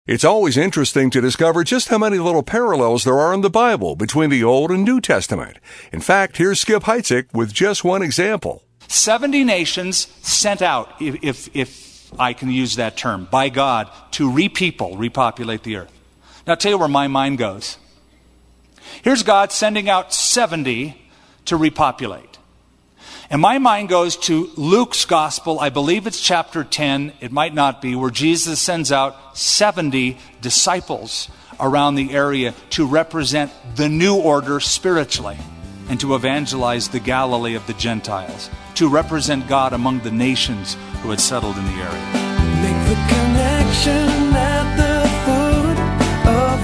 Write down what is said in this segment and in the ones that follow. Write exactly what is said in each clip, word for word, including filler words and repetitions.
It's always interesting to discover just how many little parallels there are in the Bible between the Old and New Testament. In fact, here's Skip Heitzig with just one example. seventy nations sent out, if, if, if I can use that term, by God to repeople, repopulate the earth. Now, I'll tell you where my mind goes. Here's God sending out seventy to repopulate. And my mind goes to Luke's gospel, I believe it's chapter ten, it might not be, where Jesus sends out seventy disciples around the area to represent the new order spiritually and to evangelize the Galilee of the Gentiles, to represent God among the nations who had settled in the area. Make the connection at the foot of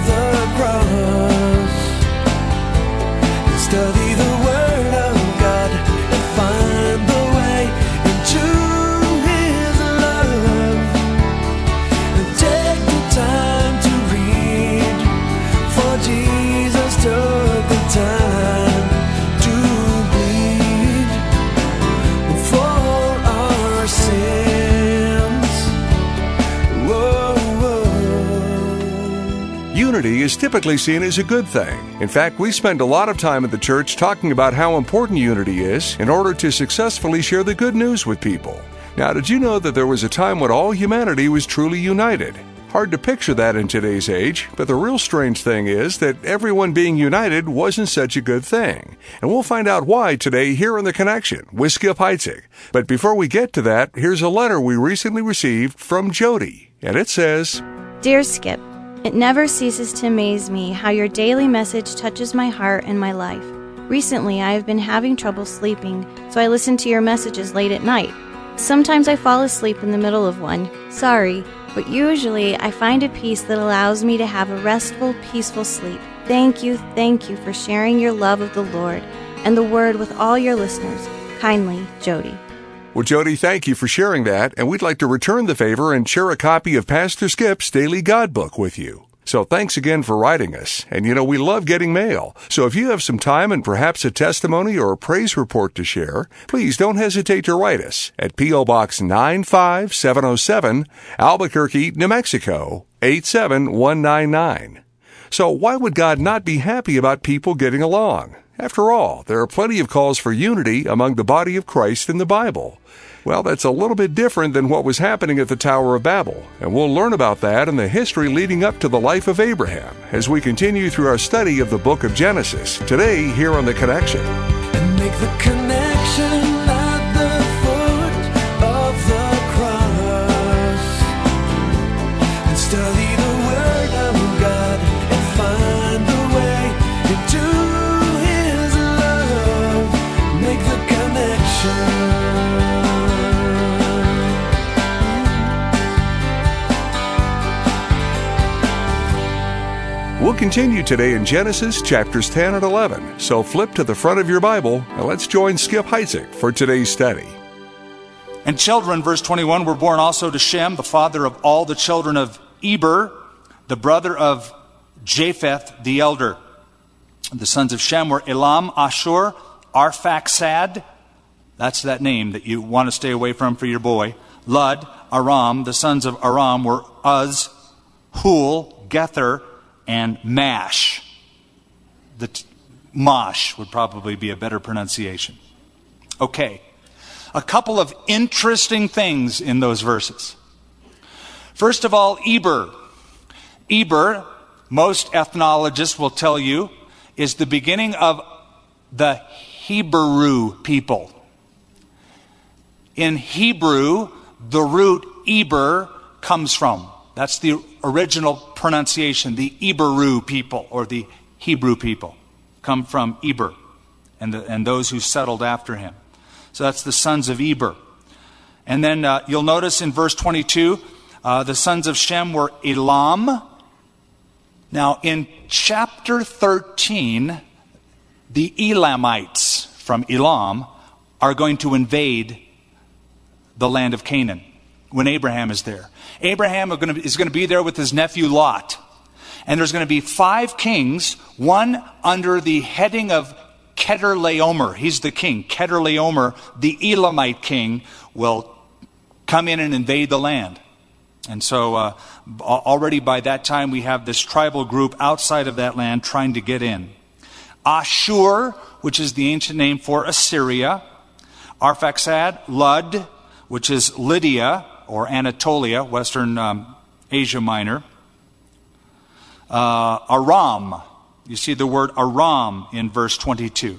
the cross. Study the word of God and find the way into his love. And take the time to read, for Jesus took the time to bleed for our sins. Whoa, whoa. Unity is typically seen as a good thing. In fact, we spend a lot of time at the church talking about how important unity is in order to successfully share the good news with people. Now, did you know that there was a time when all humanity was truly united? Hard to picture that in today's age, but the real strange thing is that everyone being united wasn't such a good thing. And we'll find out why today here on The Connection with Skip Heitzig. But before we get to that, here's a letter we recently received from Jody. And it says, Dear Skip, it never ceases to amaze me how your daily message touches my heart and my life. Recently, I have been having trouble sleeping, so I listen to your messages late at night. Sometimes I fall asleep in the middle of one. Sorry, but usually I find a peace that allows me to have a restful, peaceful sleep. Thank you, thank you for sharing your love of the Lord and the Word with all your listeners. Kindly, Jody. Well, Jody, thank you for sharing that, and we'd like to return the favor and share a copy of Pastor Skip's Daily God Book with you. So thanks again for writing us. And you know, we love getting mail. So if you have some time and perhaps a testimony or a praise report to share, please don't hesitate to write us at P O. Box nine five seven oh seven, Albuquerque, New Mexico, eight seven one nine nine. So why would God not be happy about people getting along? After all, there are plenty of calls for unity among the body of Christ in the Bible. Well, that's a little bit different than what was happening at the Tower of Babel, and we'll learn about that and the history leading up to the life of Abraham as we continue through our study of the book of Genesis, today here on The Connection. And make the connection at the foot of the cross. And study the word of God and find the way into his love. Make the connection. We'll continue today in Genesis chapters ten and eleven, so flip to the front of your Bible and let's join Skip Heitzig for today's study. And children, verse twenty-one, were born also to Shem, the father of all the children of Eber, the brother of Japheth the elder. The sons of Shem were Elam, Ashur, Arphaxad, that's that name that you want to stay away from for your boy, Lud, Aram. The sons of Aram were Uz, Hul, Gether, and Mash. The t- Mosh would probably be a better pronunciation. Okay, a couple of interesting things in those verses. First of all, Eber. Eber, most ethnologists will tell you, is the beginning of the Hebrew people. In Hebrew, the root Eber comes from. That's the original pronunciation. The Eberu people, or the Hebrew people, come from Eber, and, the, and those who settled after him. So that's the sons of Eber. And then uh, you'll notice in verse twenty-two, uh, the sons of Shem were Elam. Now in chapter thirteen, the Elamites from Elam are going to invade the land of Canaan when Abraham is there. Abraham is going to, is going to be there with his nephew Lot. And there's going to be five kings, one under the heading of Chedorlaomer. He's the king. Chedorlaomer, the Elamite king, will come in and invade the land. And so uh, already by that time we have this tribal group outside of that land trying to get in. Ashur, which is the ancient name for Assyria. Arphaxad, Lud, which is Lydia or Anatolia, Western um, Asia Minor. Uh, Aram, you see the word Aram in verse twenty-two.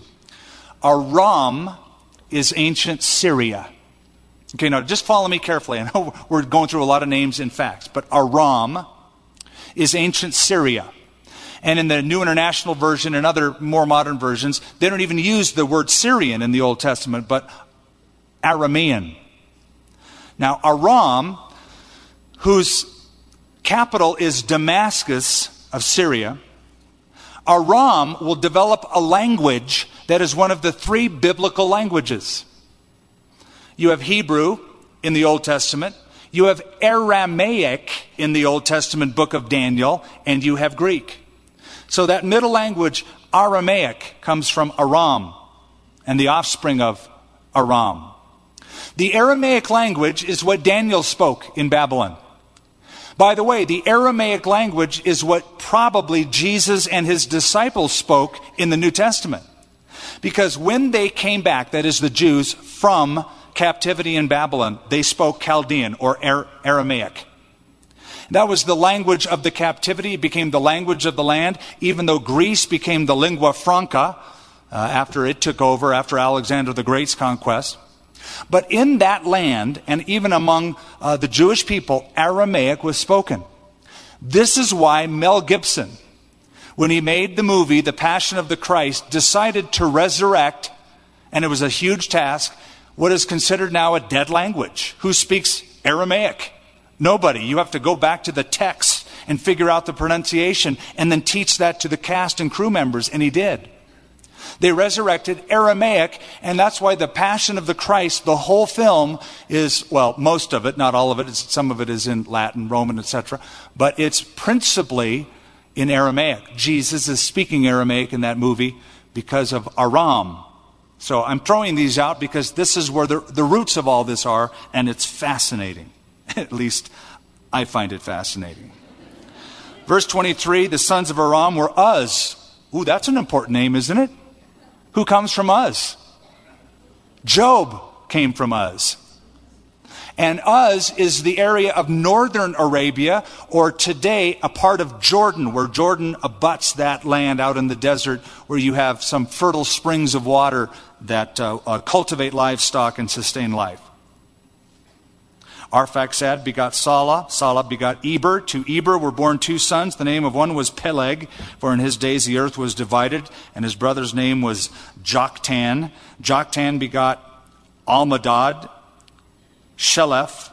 Aram is ancient Syria. Okay, now just follow me carefully. I know we're going through a lot of names and facts, but Aram is ancient Syria. And in the New International Version and other more modern versions, they don't even use the word Syrian in the Old Testament, but Aramean. Now, Aram, whose capital is Damascus of Syria, Aram will develop a language that is one of the three biblical languages. You have Hebrew in the Old Testament, you have Aramaic in the Old Testament book of Daniel, and you have Greek. So that middle language, Aramaic, comes from Aram and the offspring of Aram. The Aramaic language is what Daniel spoke in Babylon. By the way, the Aramaic language is what probably Jesus and his disciples spoke in the New Testament. Because when they came back, that is the Jews, from captivity in Babylon, they spoke Chaldean or Aramaic. That was the language of the captivity. It became the language of the land, even though Greece became the lingua franca uh, after it took over, after Alexander the Great's conquest. But in that land, and even among uh, the Jewish people, Aramaic was spoken. This is why Mel Gibson, when he made the movie The Passion of the Christ, decided to resurrect, and it was a huge task, what is considered now a dead language. Who speaks Aramaic? Nobody. You have to go back to the text and figure out the pronunciation and then teach that to the cast and crew members, and he did. They resurrected Aramaic, and that's why The Passion of the Christ, the whole film is, well, most of it, not all of it, it's, some of it is in Latin, Roman, et cetera, but it's principally in Aramaic. Jesus is speaking Aramaic in that movie because of Aram. So I'm throwing these out because this is where the, the roots of all this are, and it's fascinating. At least I find it fascinating. Verse twenty-three, the sons of Aram were Uz. Ooh, that's an important name, isn't it? Who comes from Uz? Job came from Uz. And Uz is the area of northern Arabia, or today a part of Jordan, where Jordan abuts that land out in the desert, where you have some fertile springs of water that uh, uh, cultivate livestock and sustain life. Arphaxad begot Salah. Salah begot Eber. To Eber were born two sons. The name of one was Peleg, for in his days the earth was divided, and his brother's name was Joktan. Joktan begot Almadad, Sheleph,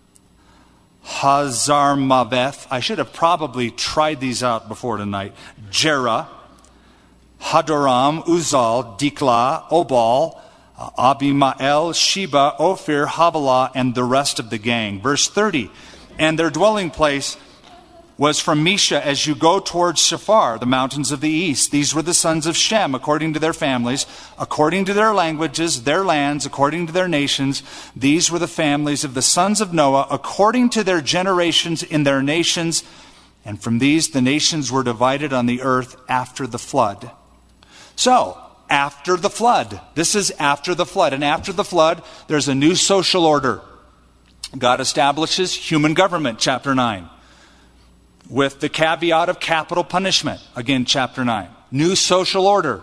Hazarmaveth. I should have probably tried these out before tonight. Jerah, Hadoram, Uzal, Diklah, Obal, Uh, Abimael, Sheba, Ophir, Havilah, and the rest of the gang. Verse thirty, and their dwelling place was from Mesha as you go towards Shafar, the mountains of the east. These were the sons of Shem, according to their families, according to their languages, their lands, according to their nations. These were the families of the sons of Noah, according to their generations in their nations. And from these the nations were divided on the earth after the flood. So, after the flood. This is after the flood. And after the flood, there's a new social order. God establishes human government, chapter nine. With the caveat of capital punishment, again, chapter nine. New social order.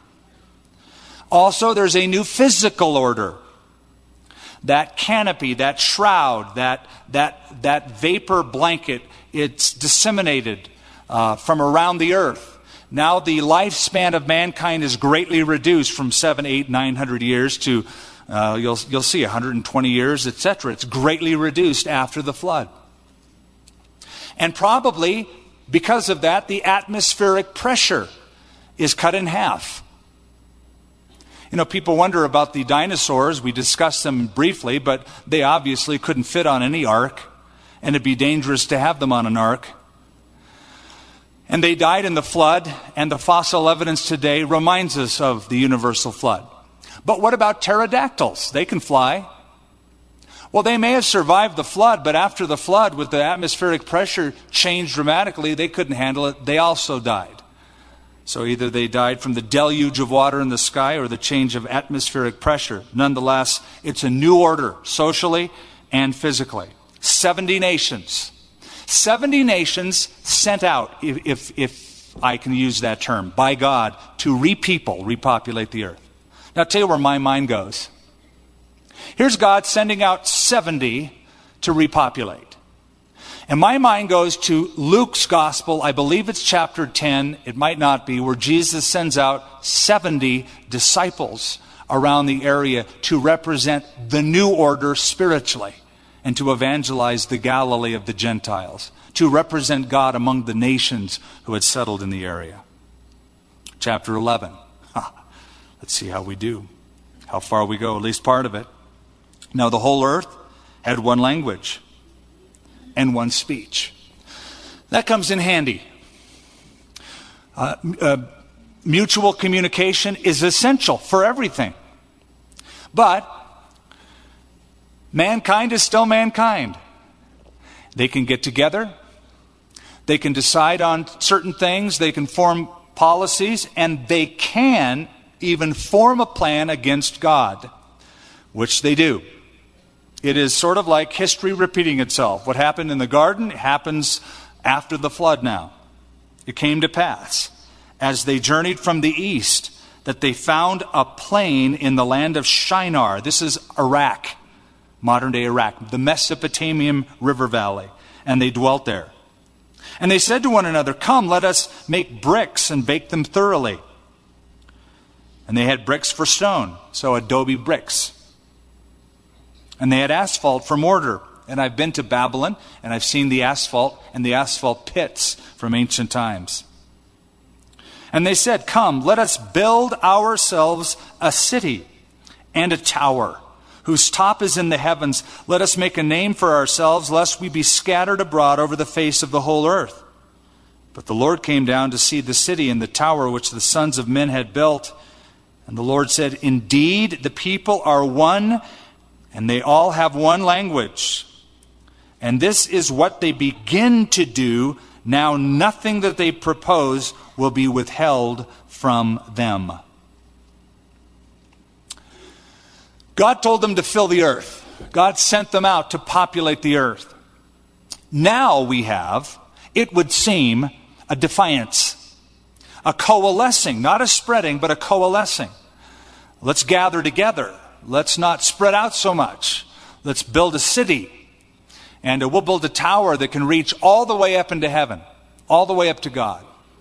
Also, there's a new physical order. That canopy, that shroud, that, that, that vapor blanket, it's disseminated uh, from around the earth. Now the lifespan of mankind is greatly reduced from seven, eight, nine hundred years to uh, you'll you'll see one hundred twenty years, et cetera. It's greatly reduced after the flood, and probably because of that, the atmospheric pressure is cut in half. You know, people wonder about the dinosaurs. We discussed them briefly, but they obviously couldn't fit on any ark, and it'd be dangerous to have them on an ark. And they died in the flood, and the fossil evidence today reminds us of the universal flood. But what about pterodactyls? They can fly. Well, they may have survived the flood, but after the flood, with the atmospheric pressure changed dramatically, they couldn't handle it. They also died. So either they died from the deluge of water in the sky or the change of atmospheric pressure. Nonetheless, it's a new order, socially and physically. seventy nations. seventy nations sent out, if, if, if I can use that term, by God to re-people, repopulate the earth. Now, I'll tell you where my mind goes. Here's God sending out seventy to repopulate. And my mind goes to Luke's gospel, I believe it's chapter ten, it might not be, where Jesus sends out seventy disciples around the area to represent the new order spiritually and to evangelize the Galilee of the Gentiles, to represent God among the nations who had settled in the area. Chapter eleven. Huh. Let's see how we do, how far we go, at least part of it. Now the whole earth had one language and one speech. That comes in handy. Uh, uh, mutual communication is essential for everything. But mankind is still mankind. They can get together. They can decide on certain things. They can form policies. And they can even form a plan against God, which they do. It is sort of like history repeating itself. What happened in the garden happens after the flood now. It came to pass, as they journeyed from the east, that they found a plain in the land of Shinar. This is Iraq, modern-day Iraq, the Mesopotamian river valley. And they dwelt there. And they said to one another, "Come, let us make bricks and bake them thoroughly." And they had bricks for stone, so adobe bricks. And they had asphalt for mortar. And I've been to Babylon, and I've seen the asphalt and the asphalt pits from ancient times. And they said, "Come, let us build ourselves a city and a tower, whose top is in the heavens. Let us make a name for ourselves, lest we be scattered abroad over the face of the whole earth." But the Lord came down to see the city and the tower which the sons of men had built. And the Lord said, "Indeed, the people are one, and they all have one language. And this is what they begin to do. Now nothing that they propose will be withheld from them." God told them to fill the earth. God sent them out to populate the earth. Now we have, it would seem, a defiance. A coalescing, not a spreading, but a coalescing. Let's gather together. Let's not spread out so much. Let's build a city. And we'll build a tower that can reach all the way up into heaven, all the way up to God.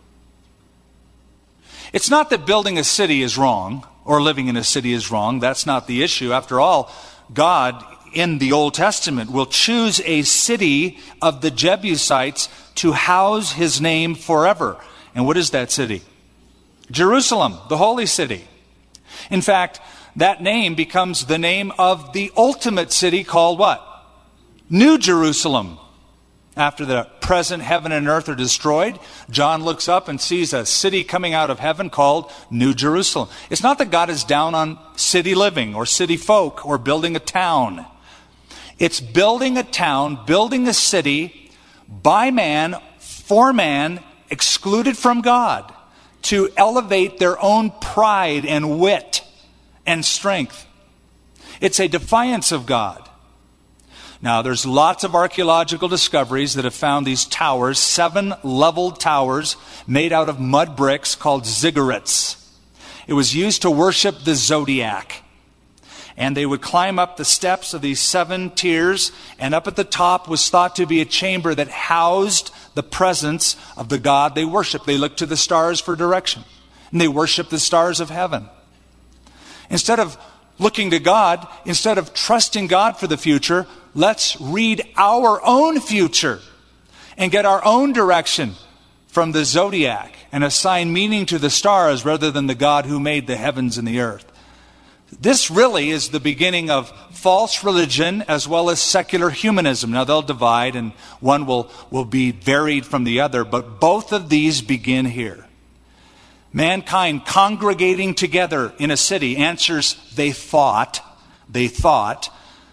It's not that building a city is wrong, or living in a city is wrong. That's not the issue. After all, God in the Old Testament will choose a city of the Jebusites to house his name forever. And what is that city? Jerusalem, the holy city. In fact, that name becomes the name of the ultimate city called what? New Jerusalem. After the present heaven and earth are destroyed, John looks up and sees a city coming out of heaven called New Jerusalem. It's not that God is down on city living or city folk or building a town. It's building a town, building a city by man, for man, excluded from God, to elevate their own pride and wit and strength. It's a defiance of God. Now, there's lots of archaeological discoveries that have found these towers, seven leveled towers made out of mud bricks called ziggurats. It was used to worship the zodiac. And they would climb up the steps of these seven tiers, and up at the top was thought to be a chamber that housed the presence of the God they worshiped. They looked to the stars for direction, and they worshiped the stars of heaven. Instead of looking to God, instead of trusting God for the future, let's read our own future and get our own direction from the zodiac and assign meaning to the stars rather than the God who made the heavens and the earth. This really is the beginning of false religion as well as secular humanism. Now they'll divide and one will, will be varied from the other, but both of these begin here. Mankind congregating together in a city answers they thought, they thought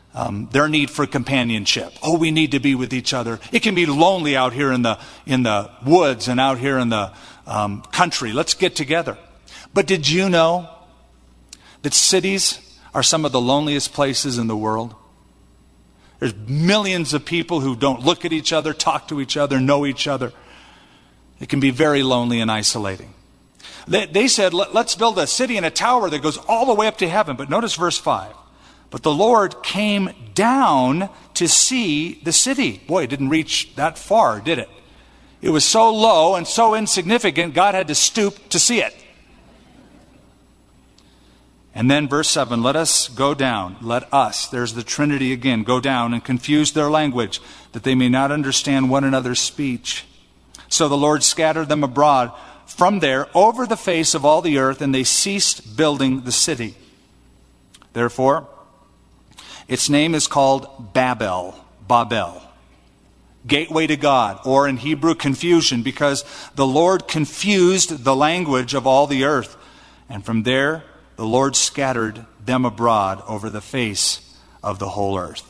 um, their need for companionship. Oh, we need to be with each other. It can be lonely out here in the in the woods and out here in the um, country. Let's get together. But did you know that cities are some of the loneliest places in the world? There's millions of people who don't look at each other, talk to each other, know each other. It can be very lonely and isolating. They, they said, Let, let's build a city and a tower that goes all the way up to heaven. But notice verse five. But the Lord came down to see the city. Boy, it didn't reach that far, did it? It was so low and so insignificant, God had to stoop to see it. And then verse seven, let us go down, let us, there's the Trinity again, go down and confuse their language, that they may not understand one another's speech. So the Lord scattered them abroad from there over the face of all the earth, and they ceased building the city. Therefore, its name is called Babel, Babel, gateway to God, or in Hebrew, confusion, because the Lord confused the language of all the earth. And from there, the Lord scattered them abroad over the face of the whole earth.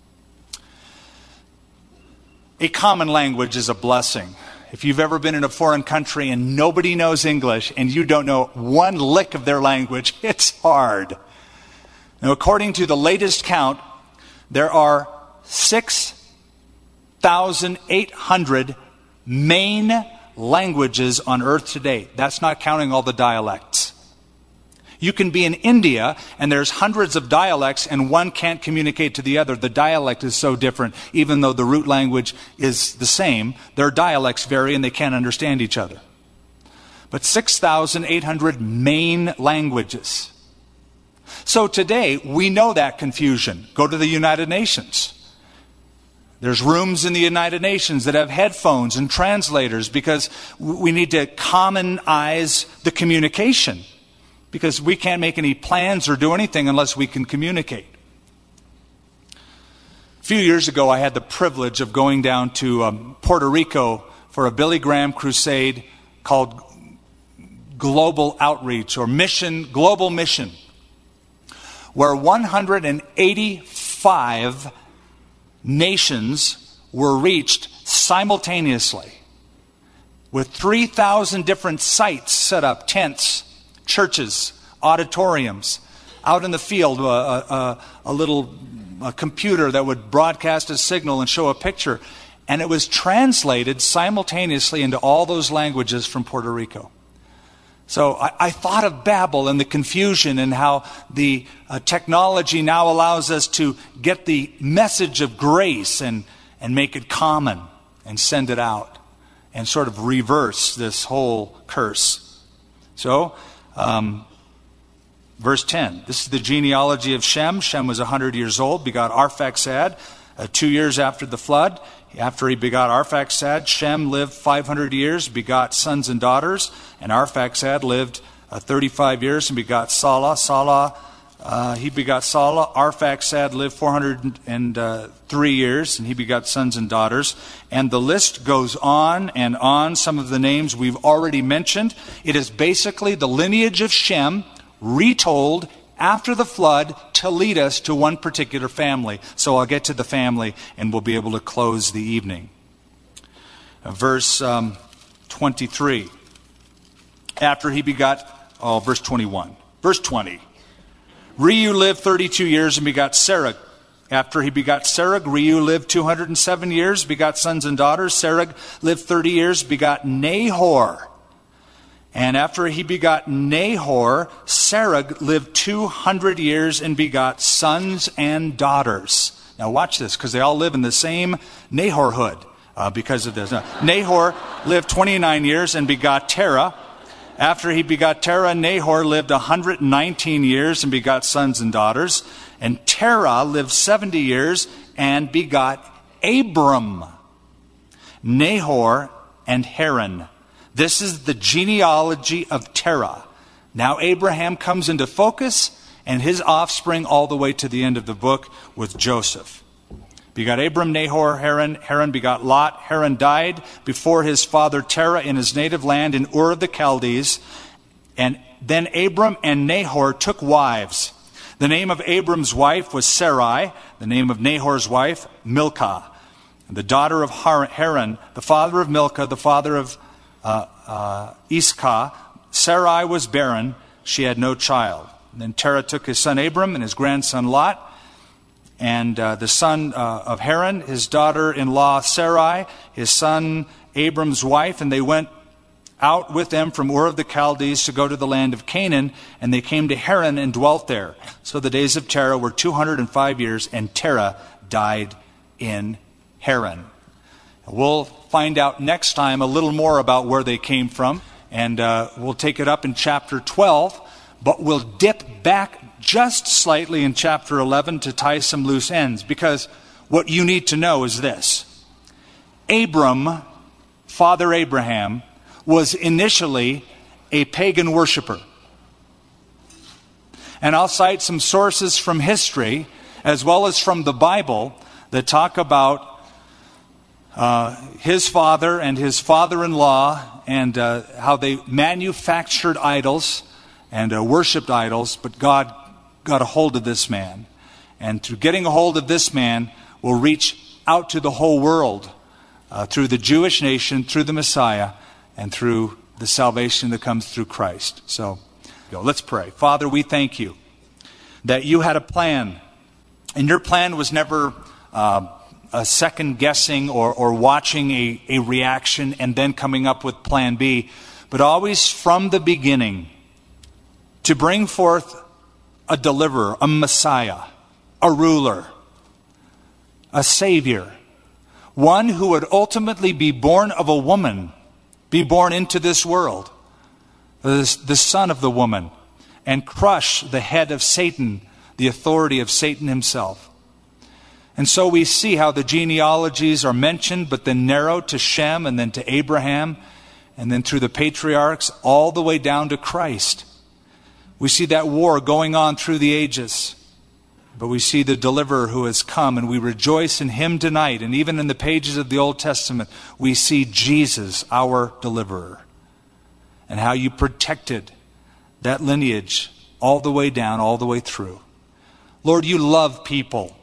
A common language is a blessing. If you've ever been in a foreign country and nobody knows English and you don't know one lick of their language, it's hard. Now, according to the latest count, there are six thousand eight hundred main languages on earth today. That's not counting all the dialects. You can be in India and there's hundreds of dialects and one can't communicate to the other. The dialect is so different. Even though the root language is the same, their dialects vary and they can't understand each other. But six thousand eight hundred main languages. So today, we know that confusion. Go to the United Nations. There's rooms in the United Nations that have headphones and translators because we need to commonize the communication. Because we can't make any plans or do anything unless we can communicate. A few years ago, I had the privilege of going down to um, Puerto Rico for a Billy Graham crusade called Global Outreach or Mission, Global Mission, where one hundred eighty-five nations were reached simultaneously with three thousand different sites set up, tents, churches, auditoriums, out in the field, a, a, a little a computer that would broadcast a signal and show a picture. And it was translated simultaneously into all those languages from Puerto Rico. So I, I thought of Babel and the confusion and how the uh, technology now allows us to get the message of grace and, and make it common and send it out and sort of reverse this whole curse. So, Um, verse ten, this is the genealogy of Shem. Shem was one hundred years old, begot Arphaxad, uh, two years after the flood. After he begot Arphaxad, Shem lived five hundred years, begot sons and daughters. And Arphaxad lived uh, thirty-five years and begot Salah. Salah, uh, he begot Salah. Arphaxad lived four hundred three years, and he begot sons and daughters. And the list goes on and on. Some of the names we've already mentioned. It is basically the lineage of Shem retold after the flood to lead us to one particular family. So I'll get to the family and we'll be able to close the evening. Uh, verse um, twenty-three. After he begot, oh, verse twenty-one. Verse twenty. Reu lived thirty-two years and begot Serug. After he begot Serug, Reu lived two hundred seven years, begot sons and daughters. Serug lived thirty years, begot Nahor. And after he begot Nahor, Serug lived two hundred years and begot sons and daughters. Now watch this, because they all live in the same Nahorhood uh, because of this. Now, Nahor lived twenty-nine years and begot Terah. After he begot Terah, Nahor lived one hundred nineteen years and begot sons and daughters. And Terah lived seventy years and begot Abram, Nahor, and Haran. This is the genealogy of Terah. Now Abraham comes into focus and his offspring all the way to the end of the book with Joseph. Begot Abram, Nahor, Haran. Haran begot Lot. Haran died before his father Terah in his native land in Ur of the Chaldees. And then Abram and Nahor took wives. The name of Abram's wife was Sarai, the name of Nahor's wife, Milcah, the daughter of Haran, the father of Milcah, the father of uh, uh, Iscah. Sarai was barren, she had no child. And then Terah took his son Abram and his grandson Lot, and uh, the son uh, of Haran, his daughter-in-law Sarai, his son Abram's wife, and they went out with them from Ur of the Chaldees to go to the land of Canaan, and they came to Haran and dwelt there. So the days of Terah were two hundred five years, and Terah died in Haran. We'll find out next time a little more about where they came from, and uh, we'll take it up in chapter twelve, but we'll dip back just slightly in chapter eleven to tie some loose ends, because what you need to know is this. Abram, Father Abraham, was initially a pagan worshiper. And I'll cite some sources from history as well as from the Bible that talk about uh, his father and his father-in-law and uh, how they manufactured idols and uh, worshipped idols, but God got a hold of this man. And through getting a hold of this man, will reach out to the whole world uh, through the Jewish nation, through the Messiah, and through the salvation that comes through Christ. So, go, let's pray. Father, we thank you that you had a plan, and your plan was never uh, a second guessing or, or watching a, a reaction and then coming up with plan B, but always from the beginning to bring forth a deliverer, a Messiah, a ruler, a Savior, one who would ultimately be born of a woman, be born into this world, the, the son of the woman, and crush the head of Satan, the authority of Satan himself. And so we see how the genealogies are mentioned, but then narrowed to Shem and then to Abraham, and then through the patriarchs all the way down to Christ. We see that war going on through the ages. But we see the deliverer who has come, and we rejoice in him tonight. And even in the pages of the Old Testament, we see Jesus, our deliverer, and how you protected that lineage all the way down, all the way through. Lord, you love people.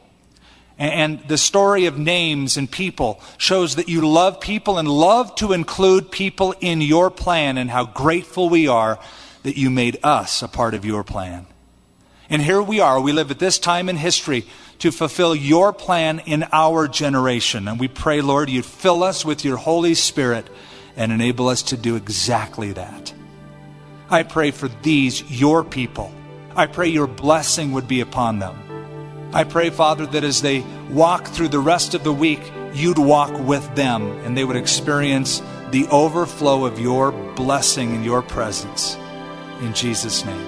And the story of names and people shows that you love people and love to include people in your plan, and how grateful we are that you made us a part of your plan. And here we are, we live at this time in history to fulfill your plan in our generation. And we pray, Lord, you'd fill us with your Holy Spirit and enable us to do exactly that. I pray for these, your people. I pray your blessing would be upon them. I pray, Father, that as they walk through the rest of the week, you'd walk with them and they would experience the overflow of your blessing and your presence. In Jesus' name,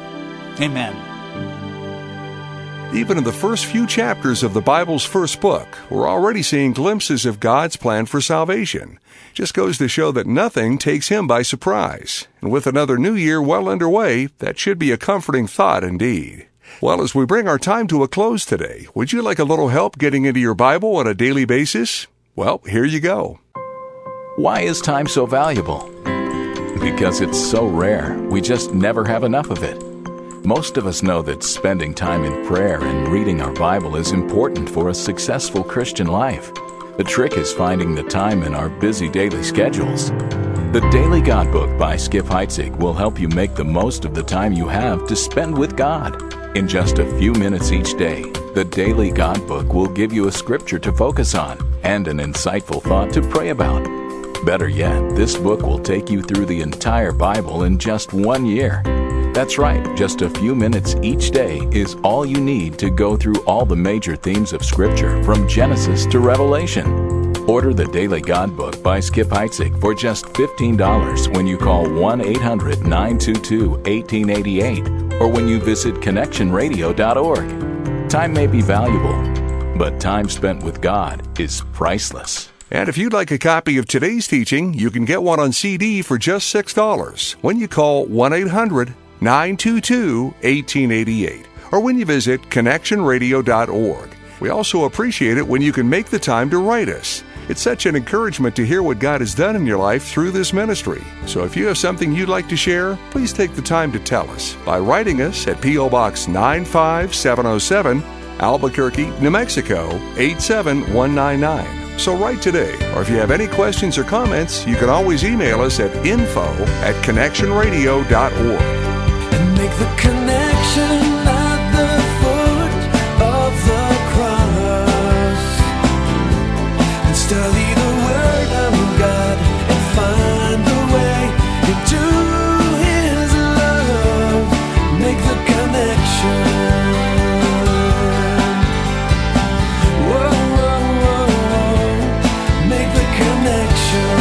amen. Even in the first few chapters of the Bible's first book, we're already seeing glimpses of God's plan for salvation. Just goes to show that nothing takes him by surprise. And with another new year well underway, that should be a comforting thought indeed. Well, as we bring our time to a close today, would you like a little help getting into your Bible on a daily basis? Well, here you go. Why is time so valuable? Because it's so rare, we just never have enough of it. Most of us know that spending time in prayer and reading our Bible is important for a successful Christian life. The trick is finding the time in our busy daily schedules. The Daily God Book by Skip Heitzig will help you make the most of the time you have to spend with God. In just a few minutes each day, the Daily God Book will give you a scripture to focus on and an insightful thought to pray about. Better yet, this book will take you through the entire Bible in just one year. That's right, just a few minutes each day is all you need to go through all the major themes of Scripture from Genesis to Revelation. Order the Daily God Book by Skip Heitzig for just fifteen dollars when you call one eight hundred nine two two one eight eight eight or when you visit connection radio dot org. Time may be valuable, but time spent with God is priceless. And if you'd like a copy of today's teaching, you can get one on C D for just six dollars when you call one eight hundred nine two two one eight eight eight or when you visit connection radio dot org. We also appreciate it when you can make the time to write us. It's such an encouragement to hear what God has done in your life through this ministry. So if you have something you'd like to share, please take the time to tell us by writing us at P O. Box nine five seven oh seven, Albuquerque, New Mexico eight seven one nine nine. So write today, or if you have any questions or comments, you can always email us at info at connection radio dot org. And make the connection at the foot of the cross. And study the Word of God and find the way into His love. Make the connection. Whoa, whoa, whoa, whoa. Make the connection.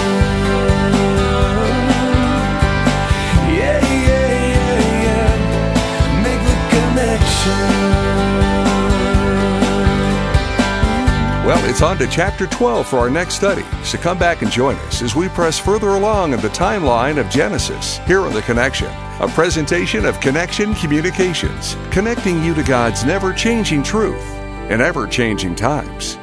Yeah, yeah, yeah, yeah. Make the connection. Well, it's on to chapter twelve for our next study, so come back and join us as we press further along in the timeline of Genesis here on The Connection, a presentation of Connection Communications, connecting you to God's never-changing truth in ever-changing times.